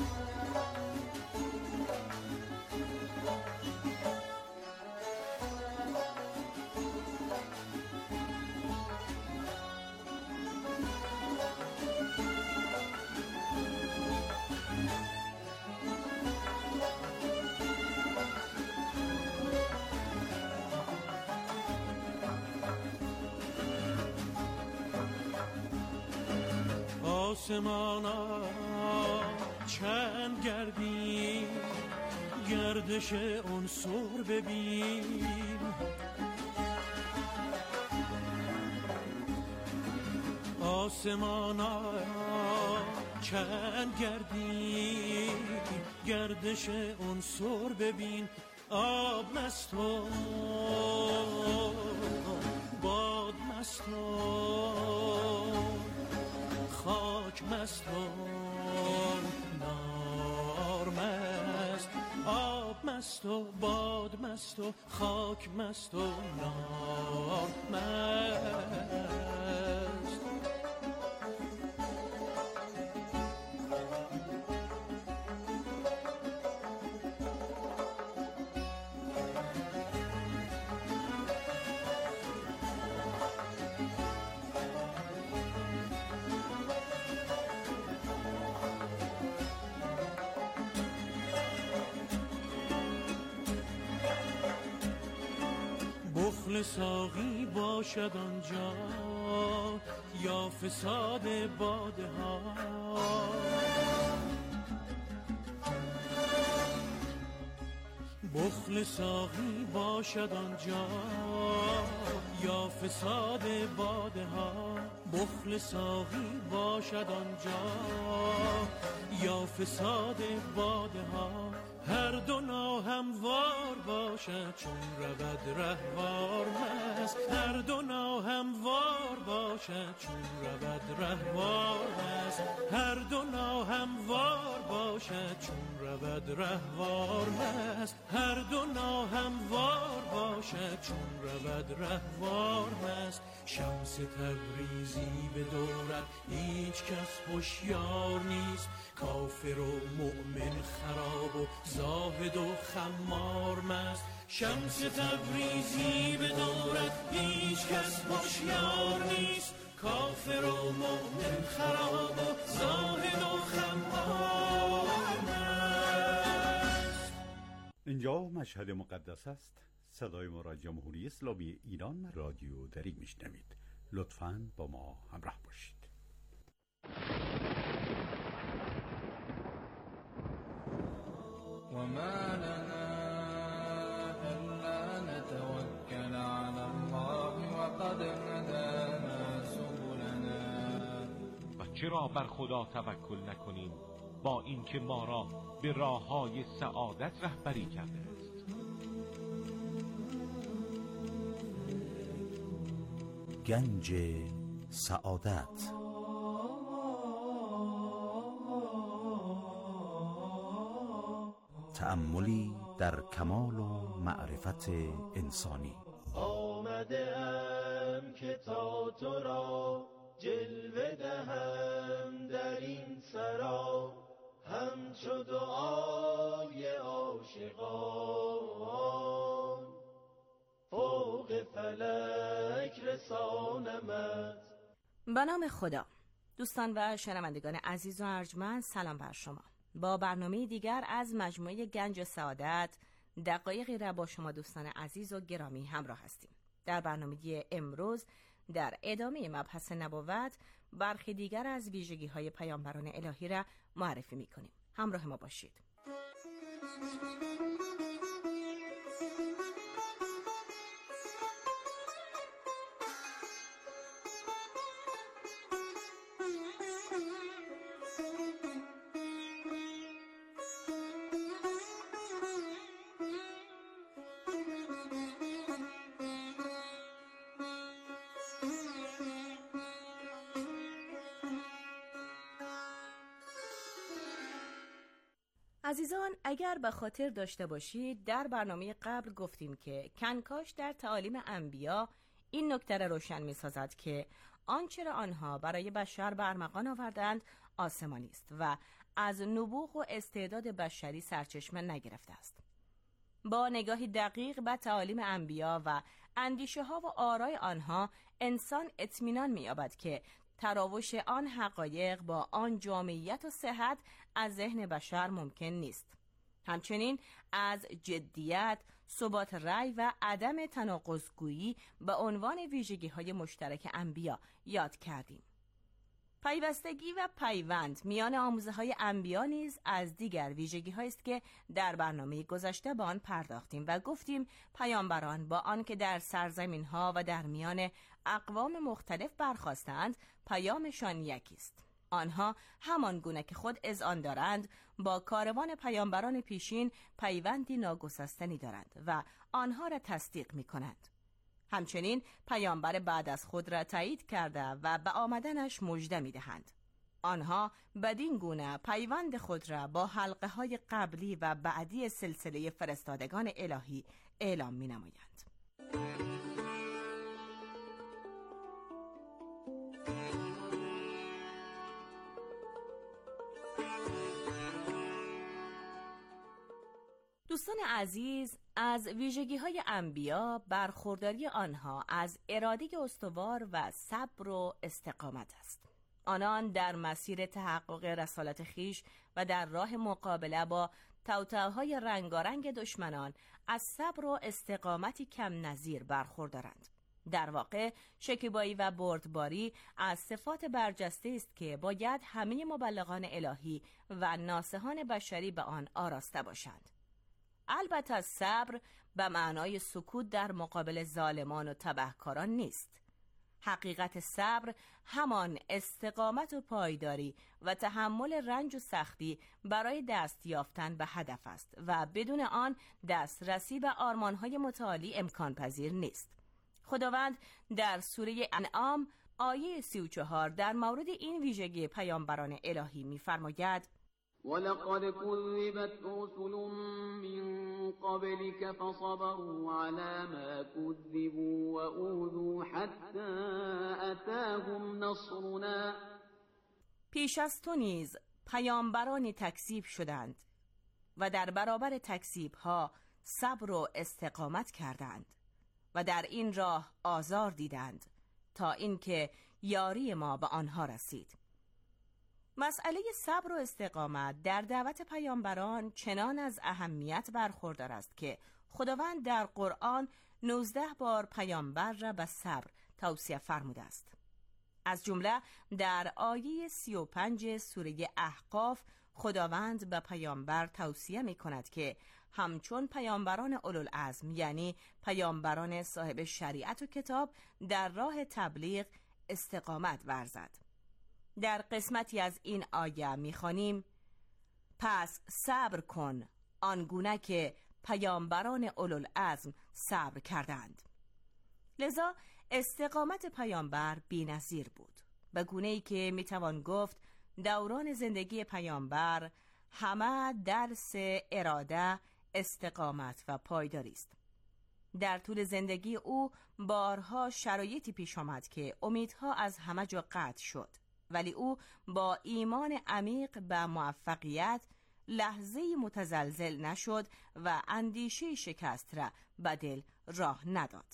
آسمانا چند گردی گردش عنصر ببین آسمانا چند گردی گردش عنصر ببین آب مست و باد مست و خاک مست و نار مست آب مست و باد مست و خاک مست و نار مست بخل ساقی باشد آنجا یا فساد باده ها بخل ساقی باشد آنجا یا فساد باده ها بخل ساقی باشد آنجا یا فساد باده ها هر دو ناهموار باشد چون رود رهوار مست هر دو ناهموار باشد چون رود رهوار مست هر دو ناهموار باشد چون رود رهوار مست هر دو ناهموار باشد چون رود رهوار مست. شمس تبریزی به دورت هیچ کس هوشیار نیست. کافر و مؤمن خراب و زاهد و خمار مست. شمس تبریزی به دورت هیچ کس هوشیار نیست. کافر و مؤمن خراب و زاهد و خمار مست. اینجا مشهد مقدس است. صدای ما را جمهوری اسلامی ایران رادیو دری میشنوید. لطفاً با ما همراه باشید. وما لنا ألا نتوكل على الله وقد هدانا سبلنا. و چرا بر خدا توکل نکنیم با اینکه ما را به راههای سعادت رهبری کرده است. گنج سعادت. تأملی در کمال و معرفت انسانی. آمده ام که تا تو را جلوه دهم در این سرا، همچو دعای عاشقان فوق فلک رسانمت. به نام خدا. دوستان و شنوندگان عزیز و ارجمند، سلام بر شما. با برنامه دیگر از مجموعه گنج سعادت دقایقی را با شما دوستان عزیز و گرامی همراه هستیم. در برنامه امروز در ادامه مبحث نبوت برخی دیگر از ویژگی های پیامبران الهی را معرفی می کنیم. همراه ما باشید. عزیزان، اگر به خاطر داشته باشید در برنامه قبل گفتیم که کنکاش در تعالیم انبیا این نکته را روشن می سازد که آنچه را آنها برای بشر به ارمغان آوردند آسمانی است و از نبوغ و استعداد بشری سرچشمه نگرفته است. با نگاهی دقیق به تعالیم انبیا و اندیشه ها و آرای آنها انسان اطمینان می یابد که تراوش آن حقایق با آن جامعیت و صحت از ذهن بشر ممکن نیست. همچنین از جدیت، ثبات رأی و عدم تناقض‌گویی به عنوان ویژگی‌های مشترک انبیا یاد کردیم. پیوستگی و پیوند میان آموزه‌های انبیا نیز از دیگر ویژگی‌هایی است که در برنامه گذشته به آن پرداختیم و گفتیم پیامبران با آنکه در سرزمین‌ها و در میان اقوام مختلف برخاستند، پیامشان یکی است. آنها همان گونه که خود اذعان دارند با کاروان پیامبران پیشین پیوندی ناگسستنی دارند و آنها را تصدیق می‌کنند. همچنین پیامبر بعد از خود را تایید کرده و به آمدنش مژده می‌دهند. آنها بدین گونه پیوند خود را با حلقه های قبلی و بعدی سلسله فرستادگان الهی اعلام می‌نمایند. دوستان عزیز، از ویژگی‌های انبیا برخورداری آنها از اراده استوار و صبر و استقامت است. آنان در مسیر تحقق رسالت خیش و در راه مقابله با توطئه‌های رنگارنگ دشمنان از صبر و استقامتی کم نظیر برخوردارند. در واقع شکیبایی و بردباری از صفات برجسته است که باید همه مبلغان الهی و ناصحان بشری به آن آراسته باشند. البته صبر به معنای سکوت در مقابل ظالمان و تبهکاران نیست. حقیقت صبر همان استقامت و پایداری و تحمل رنج و سختی برای دست یافتن به هدف است و بدون آن دسترسی به آرمانهای متعالی امکان پذیر نیست. خداوند در سوره انعام آیه سی و چهار در مورد این ویژگی پیامبران الهی می‌فرماید: ولقد كذبت رسل من قبلك فصبروا على ما كذبوا وأوذوا حتى أتاهم نصرنا. پیش از تو نیز پیامبرانی تکذیب شدند و در برابر تکذیب‌ها صبر و استقامت کردند و در این راه آزار دیدند تا اینکه یاری ما به آنها رسید. مسئله صبر و استقامت در دعوت پیامبران چنان از اهمیت برخوردار است که خداوند در قرآن نوزده بار پیامبر را به صبر توصیه فرموده است. از جمله در آیه سی و پنج سوره احقاف خداوند به پیامبر توصیه می کند که همچون پیامبران اولوالعزم یعنی پیامبران صاحب شریعت و کتاب در راه تبلیغ استقامت ورزد. در قسمتی از این آیه می‌خوانیم: پس صبر کن آنگونه که پیامبران اولوالعزم صبر کردند. لذا استقامت پیامبر بی‌نظیر بود، به گونه‌ای که میتوان گفت دوران زندگی پیامبر همه درس اراده، استقامت و پایداری است. در طول زندگی او بارها شرایطی پیش آمد که امیدها از همه جا قطع شد، ولی او با ایمان عمیق به موفقیت لحظه‌ای متزلزل نشد و اندیشه شکست را به دل راه نداد.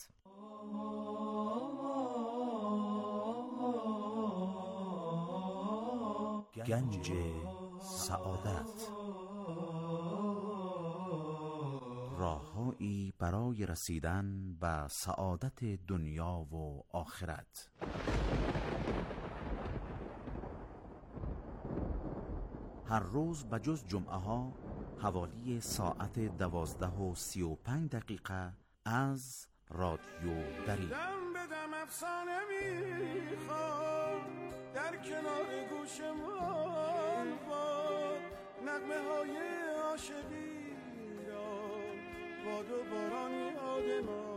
گنج سعادت، راههایی برای رسیدن به سعادت دنیا و آخرت. هر روز بجز جمعه ها حوالی ساعت دوازده و سی و پنج دقیقه از رادیو دری. دم به دم افسانه میخواد در کنار گوشمان باد، نغمه های عاشقی را باد و باران یادمان.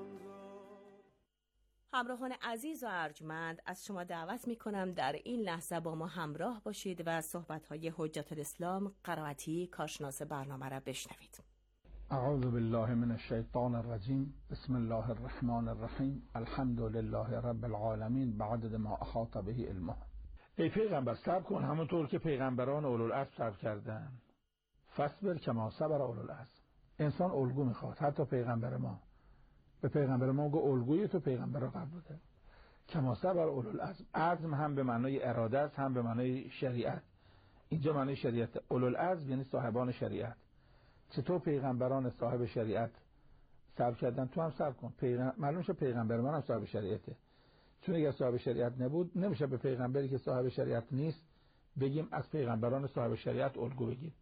همراهان عزیز و ارجمند، از شما دعوت می کنم در این لحظه با ما همراه باشید و صحبت‌های حجت الاسلام قرائتی کارشناس برنامه را بشنوید. اعوذ بالله من الشیطان الرجیم. بسم الله الرحمن الرحیم. الحمد لله رب العالمین بعدد ما احاط به علمه. ای پیغمبر صبر کن همونطور که پیغمبران اولوالعزم صبر کردن. فاصبر کما صبر اولوالعزم. انسان الگو میخواد، حتی پیغمبر ما به پیغمبر ما گفت الگوی تو پیغمبر را قبول بوده. کما صبر اولوالعزم. عزم هم به معنای اراده است، هم به معنای شریعت. اینجا معنای شریعت. اولوالعزم یعنی صاحبان شریعت. چطور پیغمبران صاحب شریعت صبر کردن، تو هم صبر کن. پیغمبر معلوم شه پیغمبر من هم صاحب شریعته، چون اگر صاحب شریعت نبود نمیشه به پیغمبری که صاحب شریعت نیست بگیم از پیغمبران صاحب شریعت الگو بگیر.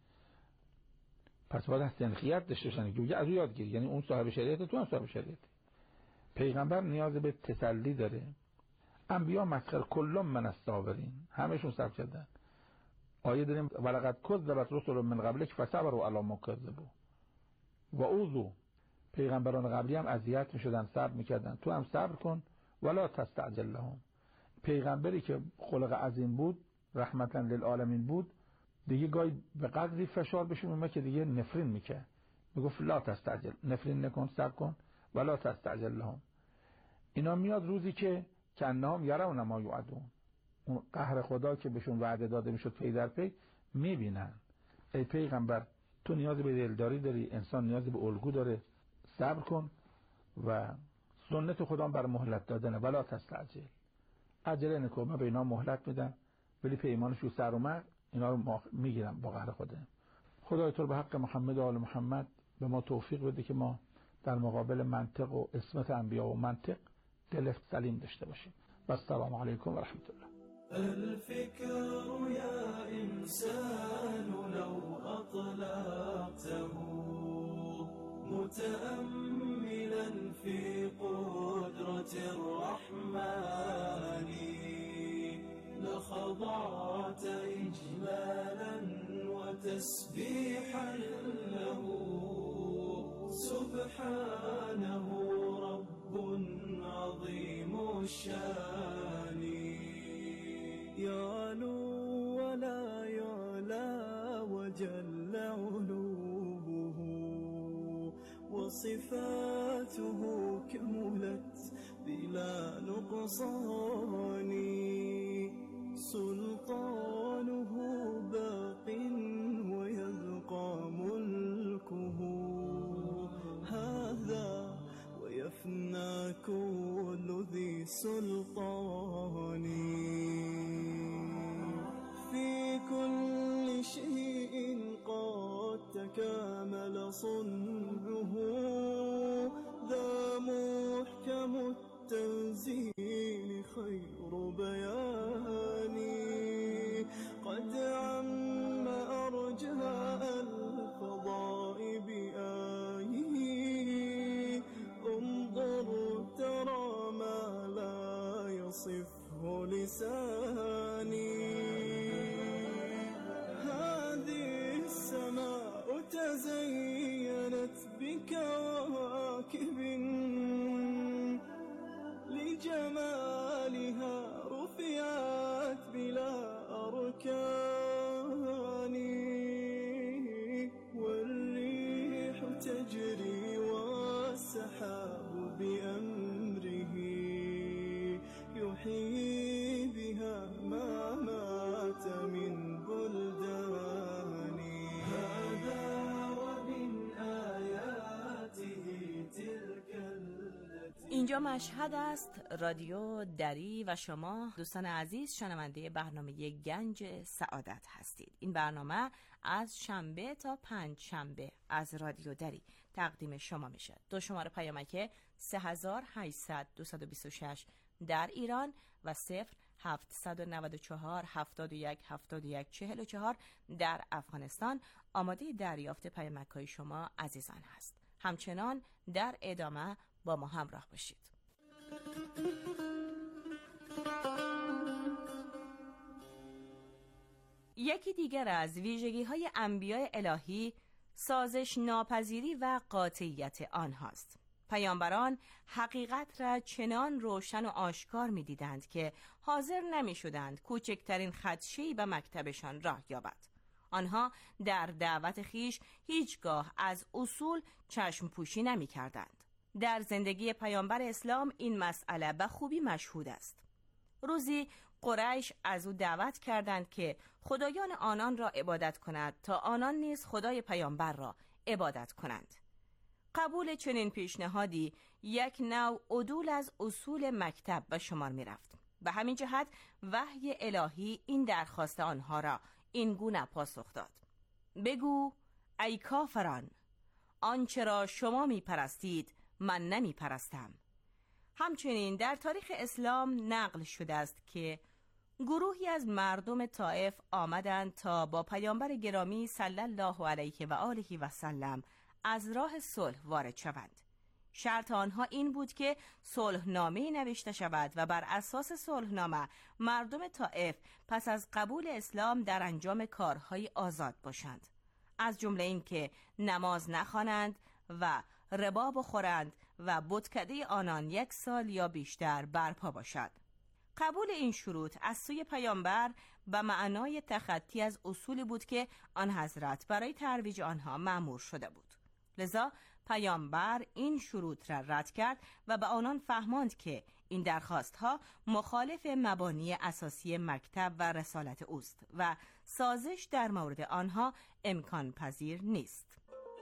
پس باید از تنخیت داشته باشن که از او یاد گیری، یعنی اون صاحب شریعت تو هم صاحب شریعت. پیغمبر نیاز به تسلی داره. انبیا مسخر کلم من الصابرین، همشون صبر کردن. آیه داریم ولقد کذبت رسل من قبلک فصبروا علی ما کذبوا و اوذوا. پیغمبران قبلی هم اذیت میشدن، صبر میکردن. تو هم صبر کن ولا تستعجل لهم. پیغمبری که خلق عظیم بود، رحمتا للعالمین بود، دیگه گاهی به قدری فشار بشه اومد که دیگه نفرین میکرد، میگفت لا تستعجل، نفرین نکن، صبر کن ولا تستعجل لهم. اینا میاد روزی که کنهم یرون ما یوعدون، اون قهر خدا که بهشون وعده داده میشد پی در پی میبینن. ای پیغمبر تو نیاز به دلداری داری، انسان نیاز به الگو داره. صبر کن و سنت خدا بر مهلت دادنه. ولا تستعجل، عجله نکن. من به اینا مهلت میدم ولی پیمانش رو سر و مغز اینا رو میگیرم با قهر خدا. خدای تو به حق محمد و آل محمد به ما توفیق بده که ما در مقابل منطق و عصمت انبیا و منطق دل سلیم داشته باشیم. و السلام علیکم و رحمت الله. الفكر يا إنسان لو أطلقته متأملا في قدرة الرحمن لخضعت إجلالا وتسبيحا له سبحانه رب عظيم الشان. يعلو ولا يعلى صفاته كملت بلا نقصان سلطانه باق ويبقى ملكه هذا ويفنى كل ذي سلطان في كل شيء قد تكامل صنعه ذا محكم التنزيل خير بيان قد عم أرجاء الفضاء بآيه انظر ترى ما لا يصفه لساني هذه السماء تزينت بكواكب لجمالها رفعت بلا أركان والريح تجري والسحاب بأمره يحيي بها ما مات من بلدان هذا ومن آياته تلك اینجا مشهد است، رادیو دری و شما دوستان عزیز شنونده برنامه گنج سعادت هستید. این برنامه از شنبه تا پنج شنبه از رادیو دری تقدیم شما میشه. دو شماره پیامک سه هزار و هشتصد دویست و بیست و شش در ایران و صفر هفتصد و نود و چهار هفتاد و یک هفتاد و یک چهل و چهار در افغانستان آماده دریافت پیامک های شما عزیزان هست. همچنان در ادامه با ما همراه باشید. یکی دیگر از ویژگی‌های انبیاء الهی سازش ناپذیری و قاطعیت آنهاست. پیامبران حقیقت را چنان روشن و آشکار می‌دیدند که حاضر نمی‌شدند کوچکترین خدشه‌ای به مکتبشان راه یابد. آنها در دعوت خیش هیچگاه از اصول چشم پوشی نمی کردند. در زندگی پیامبر اسلام این مسئله به خوبی مشهود است. روزی قریش از او دعوت کردند که خدایان آنان را عبادت کند تا آنان نیز خدای پیامبر را عبادت کنند. قبول چنین پیشنهادی یک نوع عدول از اصول مکتب به شمار می رفت. به همین جهت وحی الهی این درخواست آنها را این گونه پاسخ داد: بگو ای کافران، آنچه را شما می پرستید من نمی پرستم. همچنین در تاریخ اسلام نقل شده است که گروهی از مردم طائف آمدند تا با پیامبر گرامی صلی الله علیه و آله و سلم از راه صلح وارد شوند. شرط آنها این بود که صلحنامه نوشته شود و بر اساس صلحنامه مردم طائف پس از قبول اسلام در انجام کارهای آزاد باشند، از جمله این که نماز نخوانند و ربا بخورند و بتکده آنان یک سال یا بیشتر برپا باشد. قبول این شروط از سوی پیامبر به معنای تخطی از اصولی بود که آن حضرت برای ترویج آنها مأمور شده بود. لذا پیامبر این شروط را رد کرد و به آنان فهماند که این درخواستها مخالف مبانی اساسی مکتب و رسالت اوست و سازش در مورد آنها امکان پذیر نیست.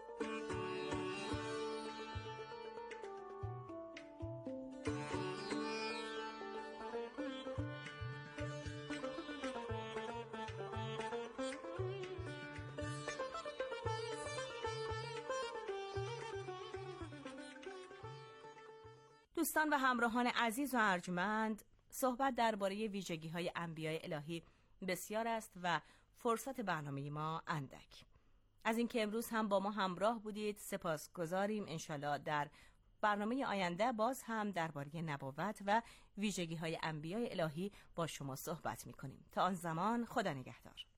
دوستان و همراهان عزیز و ارجمند، صحبت درباره ویژگی‌های انبیاء الهی بسیار است و فرصت برنامه ما اندک. از اینکه امروز هم با ما همراه بودید سپاسگزاریم. انشالله در برنامه آینده باز هم درباره نبوت و ویژگی‌های انبیاء الهی با شما صحبت می‌کنیم. تا آن زمان خدا نگهدار.